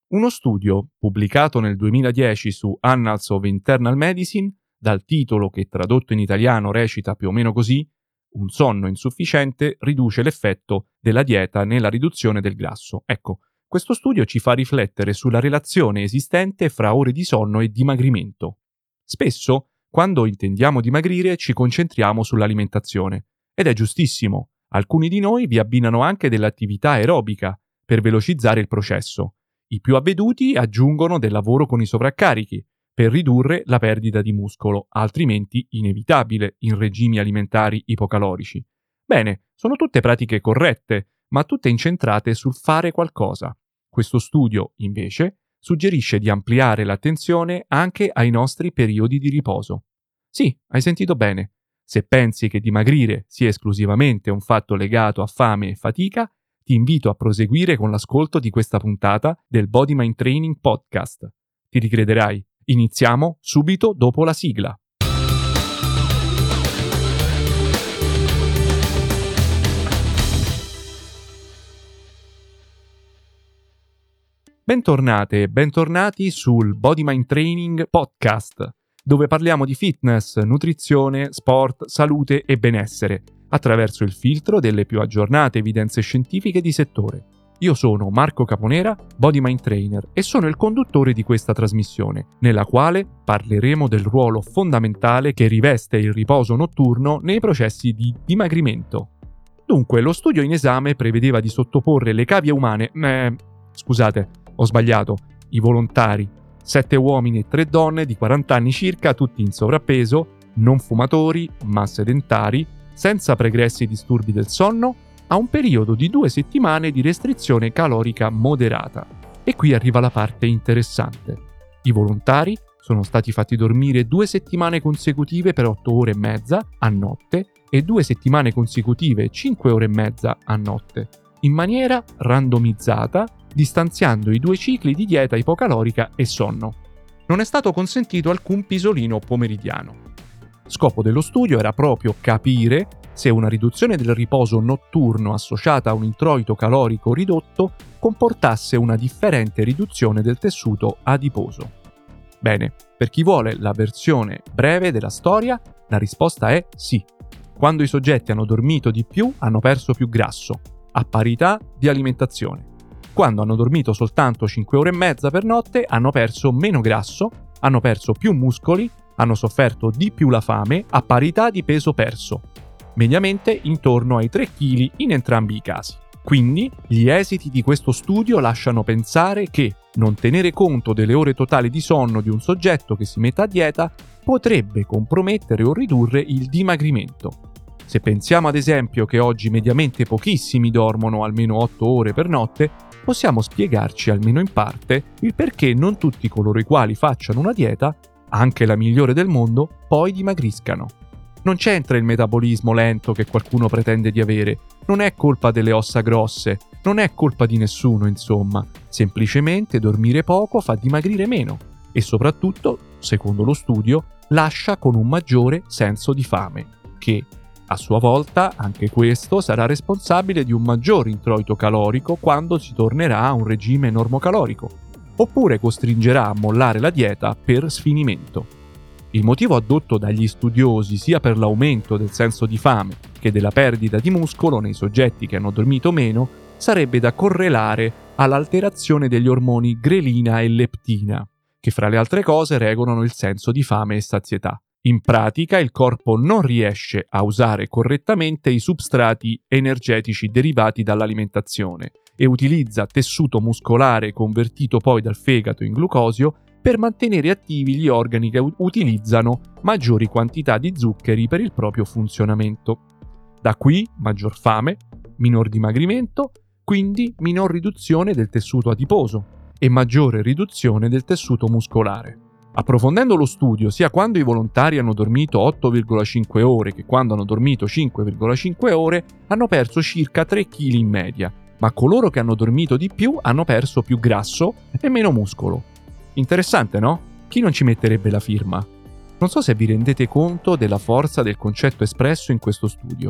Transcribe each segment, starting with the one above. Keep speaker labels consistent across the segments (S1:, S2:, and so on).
S1: Uno studio pubblicato nel 2010 su Annals of Internal Medicine, dal titolo che tradotto in italiano recita più o meno così: un sonno insufficiente riduce l'effetto della dieta nella riduzione del grasso. Ecco, questo studio ci fa riflettere sulla relazione esistente fra ore di sonno e dimagrimento. Spesso, quando intendiamo dimagrire, ci concentriamo sull'alimentazione. Ed è giustissimo. Alcuni di noi vi abbinano anche dell'attività aerobica per velocizzare il processo. I più avveduti aggiungono del lavoro con i sovraccarichi per ridurre la perdita di muscolo, altrimenti inevitabile in regimi alimentari ipocalorici. Bene, sono tutte pratiche corrette, ma tutte incentrate sul fare qualcosa. Questo studio, invece, suggerisce di ampliare l'attenzione anche ai nostri periodi di riposo. Sì, hai sentito bene. Se pensi che dimagrire sia esclusivamente un fatto legato a fame e fatica, ti invito a proseguire con l'ascolto di questa puntata del Body Mind Training Podcast. Ti ricrederai. Iniziamo subito dopo la sigla. Bentornate e bentornati sul Body Mind Training Podcast, dove parliamo di fitness, nutrizione, sport, salute e benessere, attraverso il filtro delle più aggiornate evidenze scientifiche di settore. Io sono Marco Caponera, Body Mind Trainer, e sono il conduttore di questa trasmissione, nella quale parleremo del ruolo fondamentale che riveste il riposo notturno nei processi di dimagrimento. Dunque, lo studio in esame prevedeva di sottoporre le cavie umane, ho sbagliato, i volontari, 7 uomini e 3 donne di 40 anni circa, tutti in sovrappeso, non fumatori, ma sedentari, senza pregressi disturbi del sonno, a un periodo di 2 settimane di restrizione calorica moderata. E qui arriva la parte interessante. I volontari sono stati fatti dormire 2 settimane consecutive per 8 ore e mezza a notte e 2 settimane consecutive 5 ore e mezza a notte, in maniera randomizzata, distanziando i 2 cicli di dieta ipocalorica e sonno. Non è stato consentito alcun pisolino pomeridiano. Scopo dello studio era proprio capire se una riduzione del riposo notturno associata a un introito calorico ridotto comportasse una differente riduzione del tessuto adiposo. Bene, per chi vuole la versione breve della storia, la risposta è sì. Quando i soggetti hanno dormito di più, hanno perso più grasso, a parità di alimentazione. Quando hanno dormito soltanto 5 ore e mezza per notte, hanno perso meno grasso, hanno perso più muscoli, hanno sofferto di più la fame a parità di peso perso, mediamente intorno ai 3 kg in entrambi i casi. Quindi, gli esiti di questo studio lasciano pensare che non tenere conto delle ore totali di sonno di un soggetto che si mette a dieta potrebbe compromettere o ridurre il dimagrimento. Se pensiamo ad esempio che oggi mediamente pochissimi dormono almeno 8 ore per notte, possiamo spiegarci almeno in parte il perché non tutti coloro i quali facciano una dieta, anche la migliore del mondo, poi dimagriscano. Non c'entra il metabolismo lento che qualcuno pretende di avere, non è colpa delle ossa grosse, non è colpa di nessuno, insomma. Semplicemente dormire poco fa dimagrire meno e soprattutto, secondo lo studio, lascia con un maggiore senso di fame, che, a sua volta, anche questo sarà responsabile di un maggior introito calorico quando si tornerà a un regime normocalorico, oppure costringerà a mollare la dieta per sfinimento. Il motivo addotto dagli studiosi sia per l'aumento del senso di fame che della perdita di muscolo nei soggetti che hanno dormito meno sarebbe da correlare all'alterazione degli ormoni grelina e leptina, che fra le altre cose regolano il senso di fame e sazietà. In pratica il corpo non riesce a usare correttamente i substrati energetici derivati dall'alimentazione e utilizza tessuto muscolare convertito poi dal fegato in glucosio per mantenere attivi gli organi che utilizzano maggiori quantità di zuccheri per il proprio funzionamento. Da qui maggior fame, minor dimagrimento, quindi minor riduzione del tessuto adiposo e maggiore riduzione del tessuto muscolare. Approfondendo lo studio, sia quando i volontari hanno dormito 8,5 ore che quando hanno dormito 5,5 ore, hanno perso circa 3 kg in media, ma coloro che hanno dormito di più hanno perso più grasso e meno muscolo. Interessante, no? Chi non ci metterebbe la firma? Non so se vi rendete conto della forza del concetto espresso in questo studio.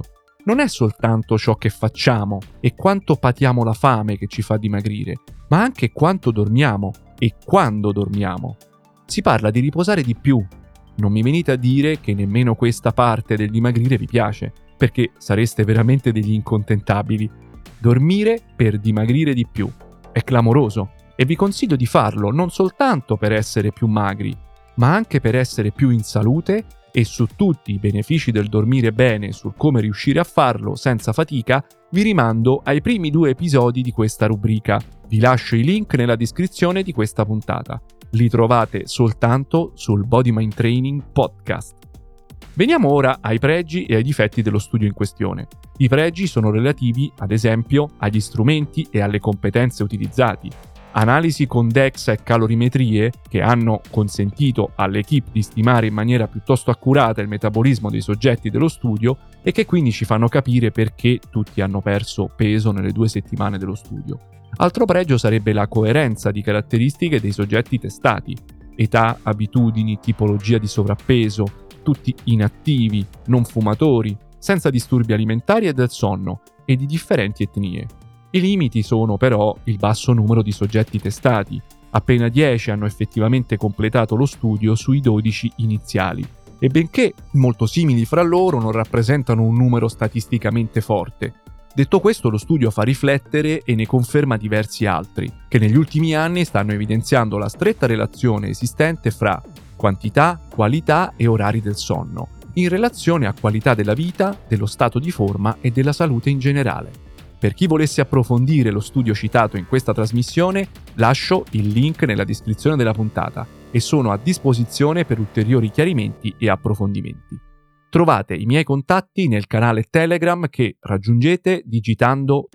S1: non è soltanto ciò che facciamo e quanto patiamo la fame che ci fa dimagrire, ma anche quanto dormiamo e quando dormiamo. Si parla di riposare di più. Non mi venite a dire che nemmeno questa parte del dimagrire vi piace, perché sareste veramente degli incontentabili. Dormire per dimagrire di più. È clamoroso e vi consiglio di farlo non soltanto per essere più magri, ma anche per essere più in salute, e su tutti i benefici del dormire bene e sul come riuscire a farlo senza fatica, vi rimando ai primi 2 episodi di questa rubrica. Vi lascio i link nella descrizione di questa puntata. Li trovate soltanto sul Body Mind Training Podcast. Veniamo ora ai pregi e ai difetti dello studio in questione. I pregi sono relativi, ad esempio, agli strumenti e alle competenze utilizzati. Analisi con DEXA e calorimetrie che hanno consentito all'equipe di stimare in maniera piuttosto accurata il metabolismo dei soggetti dello studio e che quindi ci fanno capire perché tutti hanno perso peso nelle 2 settimane dello studio. Altro pregio sarebbe la coerenza di caratteristiche dei soggetti testati: età, abitudini, tipologia di sovrappeso, tutti inattivi, non fumatori, senza disturbi alimentari e del sonno e di differenti etnie. I limiti sono però il basso numero di soggetti testati. Appena 10 hanno effettivamente completato lo studio sui 12 iniziali, e benché molto simili fra loro non rappresentano un numero statisticamente forte. Detto questo, lo studio fa riflettere e ne conferma diversi altri, che negli ultimi anni stanno evidenziando la stretta relazione esistente fra quantità, qualità e orari del sonno, in relazione a qualità della vita, dello stato di forma e della salute in generale. Per chi volesse approfondire lo studio citato in questa trasmissione, lascio il link nella descrizione della puntata e sono a disposizione per ulteriori chiarimenti e approfondimenti. Trovate i miei contatti nel canale Telegram che raggiungete digitando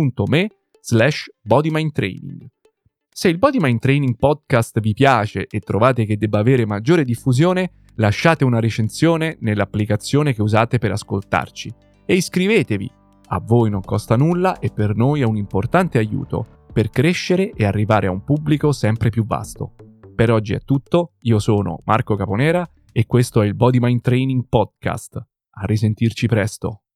S1: t.me/bodymindtraining. Se il Body Mind Training Podcast vi piace e trovate che debba avere maggiore diffusione, lasciate una recensione nell'applicazione che usate per ascoltarci e iscrivetevi. A voi non costa nulla e per noi è un importante aiuto per crescere e arrivare a un pubblico sempre più vasto. Per oggi è tutto, io sono Marco Caponera e questo è il Body Mind Training Podcast. A risentirci presto.